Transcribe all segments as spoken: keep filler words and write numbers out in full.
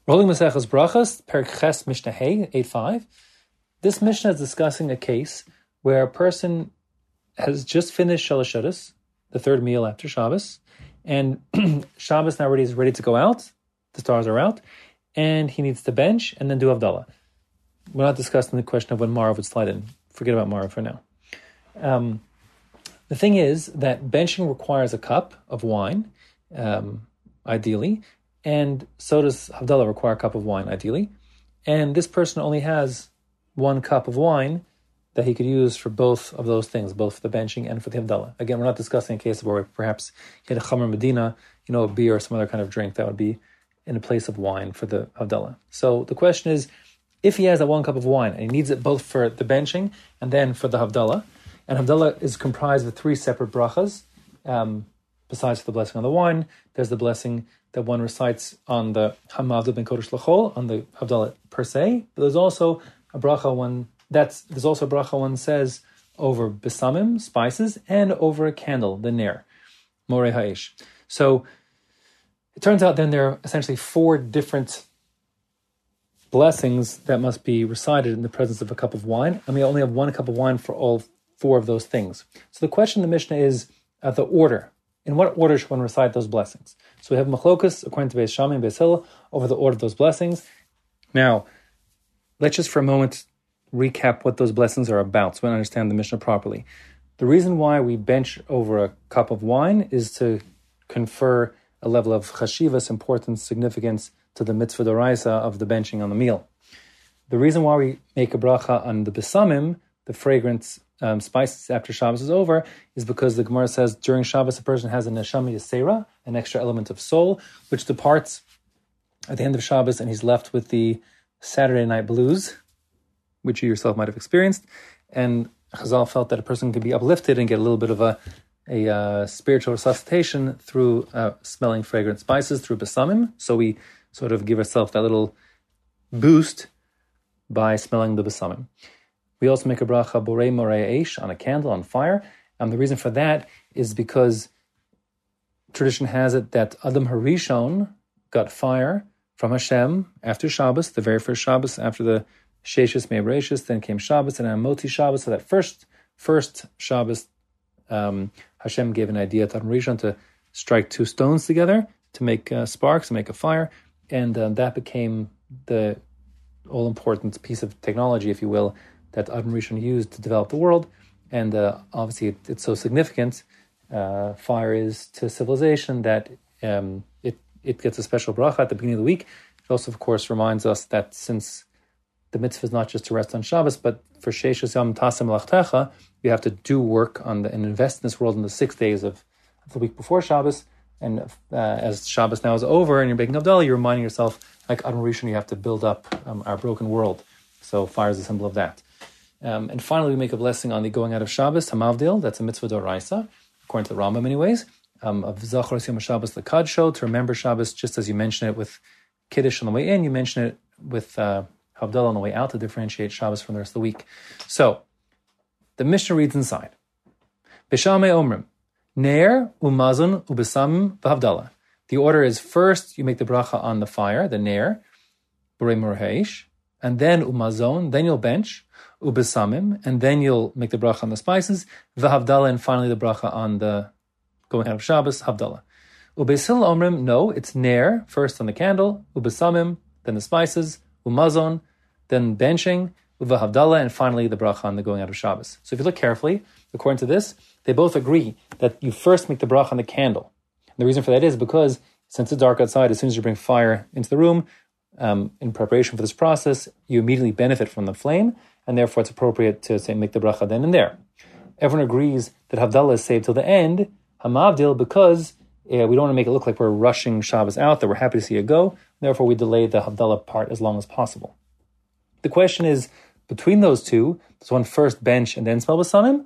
Rolling Maseches Brachas, Perek Ches Mishnah Hey, eight five. This Mishnah is discussing a case where a person has just finished Shalosh Shabbos, the third meal after Shabbos, and Shabbos now already is ready to go out, the stars are out, and he needs to bench and then do Havdalah. We're not discussing the question of when Marav would slide in. Forget about Marav for now. Um, the thing is that benching requires a cup of wine, um, ideally, and so does Havdalah require a cup of wine, ideally. And this person only has one cup of wine that he could use for both of those things, both for the benching and for the Havdalah. Again, we're not discussing a case where perhaps he had a Chamar Medina, you know, a beer or some other kind of drink that would be in a place of wine for the Havdalah. So the question is, if he has that one cup of wine and he needs it both for the benching and then for the Havdalah, and Havdalah is comprised of three separate brachas, um, besides the blessing on the wine, there's the blessing that one recites on the Hamavdil ben Kodesh L'chol, on the Havdalah per se, but there's also a bracha one that's there's also a bracha one says over besamim, spices, and over a candle, the ner, moreh ha'esh. So it turns out then there are essentially four different blessings that must be recited in the presence of a cup of wine, and we only have one cup of wine for all four of those things. So the question in the Mishnah is uh, the order. In what order should one recite those blessings? So we have machlokas, according to Beis Shammai and Beis Hillel, over the order of those blessings. Now, let's just for a moment recap what those blessings are about so we understand the Mishnah properly. The reason why we bench over a cup of wine is to confer a level of chashivas, importance, significance to the mitzvah d'oraisa of the benching on the meal. The reason why we make a bracha on the besamim, the fragrance um, spices after Shabbos is over, is because the Gemara says during Shabbos a person has a neshama yisera, an extra element of soul, which departs at the end of Shabbos, and he's left with the Saturday night blues, which you yourself might have experienced. And Chazal felt that a person could be uplifted and get a little bit of a, a uh, spiritual resuscitation through uh, smelling fragrant spices, through besamim. So we sort of give ourselves that little boost by smelling the besamim. We also make a bracha borei moreh eish, on a candle, on fire. And the reason for that is because tradition has it that Adam Harishon got fire from Hashem after Shabbos, the very first Shabbos after the Sheshis Me'abreshis, then came Shabbos and Amoti Shabbos. So that first first Shabbos, um, Hashem gave an idea to Adam Rishon to strike two stones together to make uh, sparks, to make a fire, and uh, that became the all-important piece of technology, if you will, that Adam Rishon used to develop the world. And uh, obviously it, it's so significant, uh, fire is to civilization, that um, it, it gets a special bracha at the beginning of the week. It also, of course, reminds us that since the mitzvah is not just to rest on Shabbos, but for Sheishas Yom Tasem Lachtecha, you have to do work on the, and invest in this world in the six days of, of the week before Shabbos. And uh, as Shabbos now is over and you're making Havdalah, you're reminding yourself, like Adam Rishon, you have to build up um, our broken world. So fire is a symbol of that. Um, and finally, we make a blessing on the going out of Shabbos, Hamavdil, that's a mitzvah d'oraisa, according to the Rambam anyways, um, of Zachor Yom Shabbos L'Kadsho, to remember Shabbos, just as you mention it with Kiddush on the way in, you mention it with uh, Havdalah on the way out to differentiate Shabbos from the rest of the week. So, the Mishnah reads inside. Beis Shammai Omrim, Ner, Umazon, Ubesamim, V'Havdalah. The order is first you make the bracha on the fire, the Ner, Borei moreh ha'esh, and then Umazon, then you'll bench, Ubesamim, and then you'll make the bracha on the spices, V'Havdalah, and finally the bracha on the going out of Shabbos, Havdalah. Ubeis Hillel Omrim, no, it's Ner, first on the candle, Ubesamim, then the spices, Umazon, then benching, V'Havdalah, and finally the bracha on the going out of Shabbos. So if you look carefully, according to this, they both agree that you first make the bracha on the candle. And the reason for that is because since it's dark outside, as soon as you bring fire into the room, um, in preparation for this process, you immediately benefit from the flame, and therefore it's appropriate to say make the bracha then and there. Everyone agrees that Havdalah is saved till the end, Hamavdil, because uh, we don't want to make it look like we're rushing Shabbos out, that we're happy to see it go. Therefore, we delay the Havdalah part as long as possible. The question is, between those two, does one first bench and then smell besamim,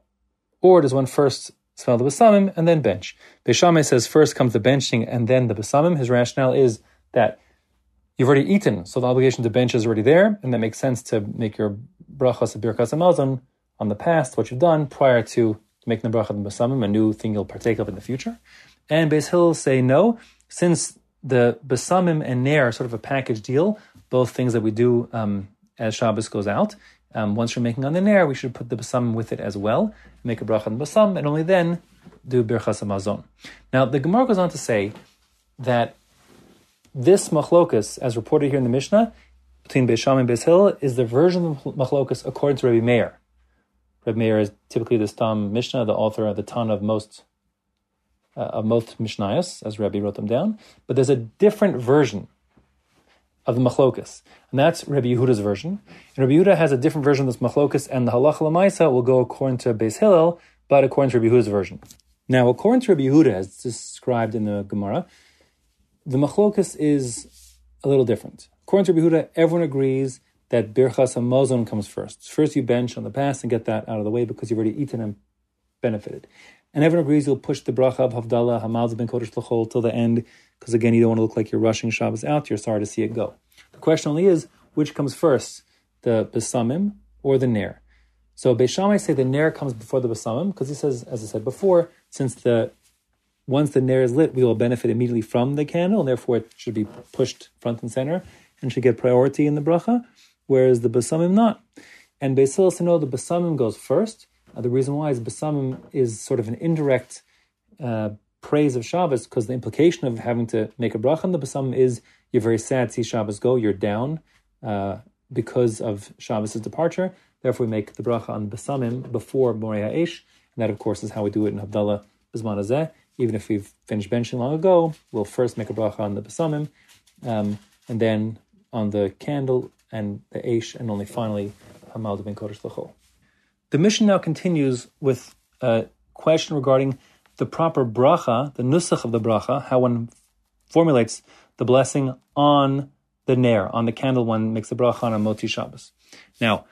or does one first smell the besamim and then bench? Beis Shammai says first comes the benching and then the besamim. His rationale is that you've already eaten, so the obligation to bench is already there, and that makes sense to make your brachas of birkas hamazon on the past, what you've done, prior to making the bracha of the besamim, a new thing you'll partake of in the future. And Beis Hillel say no, since the Besamim and Ner are sort of a package deal, both things that we do um, as Shabbos goes out. Um, once you're making on the Ner, we should put the Besamim with it as well, make a bracha on the Basam, and only then do Birchas HaMazon. Now, the Gemara goes on to say that this machlokas, as reported here in the Mishnah, between Beis Shammai and Beis Hillel, is the version of machlokas according to Rabbi Meir. Rabbi Meir is typically the Stam Mishnah, the author of the Tana of most uh, of most Mishnayos, as Rabbi wrote them down. But there's a different version of the machlokas, and that's Rabbi Yehuda's version. And Rabbi Yehuda has a different version of this machlokas, and the halacha l'maisa will go according to Beis Hillel, but according to Rabbi Yehuda's version. Now, according to Rabbi Yehuda, as described in the Gemara, the machlokas is a little different. According to Rabbi Yehuda, everyone agrees that Birchas HaMazon comes first. First you bench on the past and get that out of the way because you've already eaten and benefited. And everyone agrees you'll push the bracha of Havdalah, Hamal ben Kodesh L'chol, till the end, because again, you don't want to look like you're rushing Shabbos out, you're sorry to see it go. The question only is, which comes first, the Besamim or the Ner? So Beis Shammai say the Ner comes before the Besamim, because he says, as I said before, since the once the Ner is lit, we will benefit immediately from the candle, and therefore it should be pushed front and center, and should get priority in the bracha, whereas the Besamim not. And Beis Hillel said, no, the Besamim goes first. Uh, the reason why is Besamim is sort of an indirect uh, praise of Shabbos, because the implication of having to make a bracha on the Besamim is you're very sad to see Shabbos go, you're down uh, because of Shabbos' departure. Therefore, we make the bracha on the Besamim before Morei HaEsh, and that, of course, is how we do it in Havdalah B'zman Hazeh. Even if we've finished benching long ago, we'll first make a bracha on the Besamim, um, and then on the candle and the Eish, and only finally Hamal ben Kodesh L'chol. The mission now continues with a question regarding the proper bracha, the nusach of the bracha, how one formulates the blessing on the ner, on the candle one makes the bracha on a Motzi Shabbos. Now,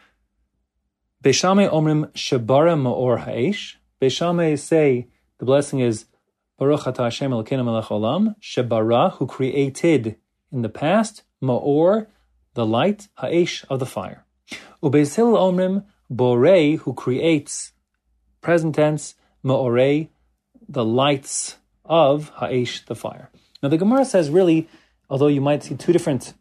Beis Shammai omrim shebara ma'or ha'esh. Beis Shammai say the blessing is Baruch atah Hashem Elokeinu melech olam, shebara, who created in the past, ma'or, the light, ha'esh, of the fire. Ubeis Hillel omrim borei, who creates, present tense, ma'orei, the lights of ha'esh, the fire. Now the Gemara says really, although you might see two different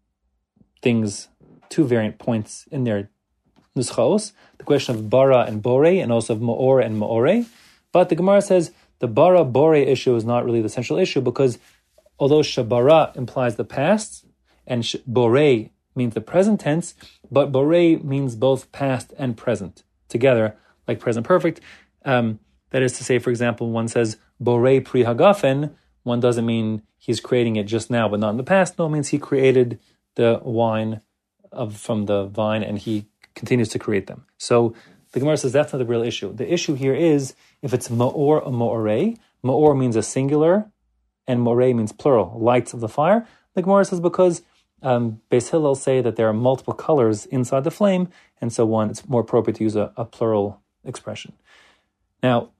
things, two variant points in their nuschos, the question of bara and borei, and also of ma'or and ma'orei, but the Gemara says the bara borei issue is not really the central issue, because although shabara implies the past and borei means the present tense, but borei means both past and present together, like present perfect. Um, that is to say, for example, one says borei pri hagafen, one doesn't mean he's creating it just now, but not in the past. No, it means he created the wine of from the vine and he continues to create them. So the Gemara says that's not the real issue. The issue here is if it's ma'or or ma'orei. Ma'or means a singular, and morei means plural, lights of the fire. The Gemara says because um, Beis Hillel say that there are multiple colors inside the flame, and so one, it's more appropriate to use a, a plural expression. Now,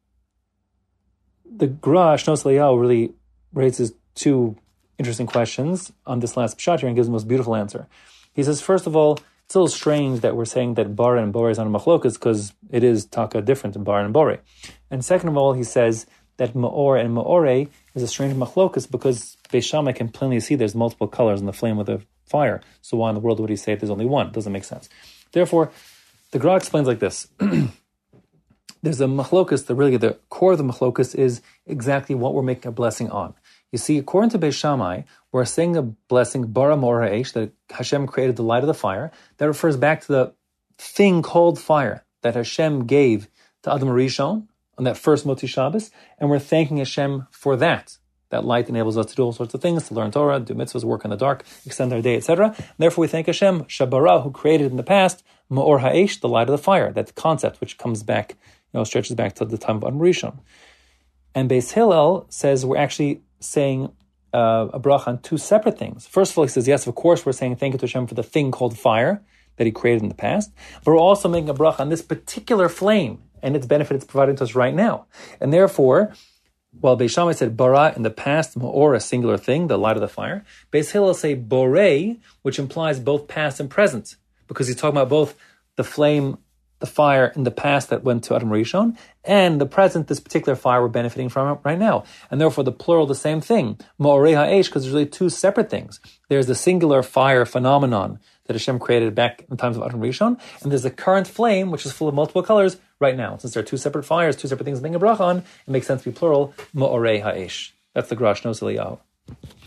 the Gra Shnos Eliyahu really raises two interesting questions on this last pshat here and gives the most beautiful answer. He says, first of all, it's a little strange that we're saying that bar and borei is on a machlokas because it is taka different in bar and borei. And second of all, he says that ma'or and ma'orei is a strange machlokas because Beis Shammai can plainly see there's multiple colors in the flame of the fire. So why in the world would he say there's only one? It doesn't make sense. Therefore, the Gra explains like this. There's a machlokas, the really the core of the machlokas is exactly what we're making a blessing on. You see, according to Beis Shammai, we're saying a blessing, bara ma'or ha'esh, that Hashem created the light of the fire. That refers back to the thing called fire that Hashem gave to Adam Rishon on that first Motzi Shabbos, and we're thanking Hashem for that. That light enables us to do all sorts of things, to learn Torah, do mitzvahs, work in the dark, extend our day, et cetera. Therefore, we thank Hashem, Shabara, who created in the past, Ma'or ha'esh, the light of the fire, that concept which comes back, you know, stretches back to the time of Adam Rishon. And Beis Hillel says we're actually saying uh, a bracha on two separate things. First of all, he says, yes, of course, we're saying thank you to Hashem for the thing called fire that he created in the past, but we're also making a bracha on this particular flame and its benefit it's providing to us right now. And therefore, while Beis Shammai said bara in the past, ma'or, a singular thing, the light of the fire, Beis Hillel say borei, which implies both past and present, because he's talking about both the flame the fire in the past that went to Adam Rishon, and the present, this particular fire we're benefiting from right now. And therefore the plural, the same thing, Ma'orei ha'esh, because there's really two separate things. There's the singular fire phenomenon that Hashem created back in the times of Adam Rishon, and there's the current flame, which is full of multiple colors right now. Since there are two separate fires, two separate things to think a bracha on, it makes sense to be plural, Ma'orei ha'esh. That's the Grash Nos Eliyahu.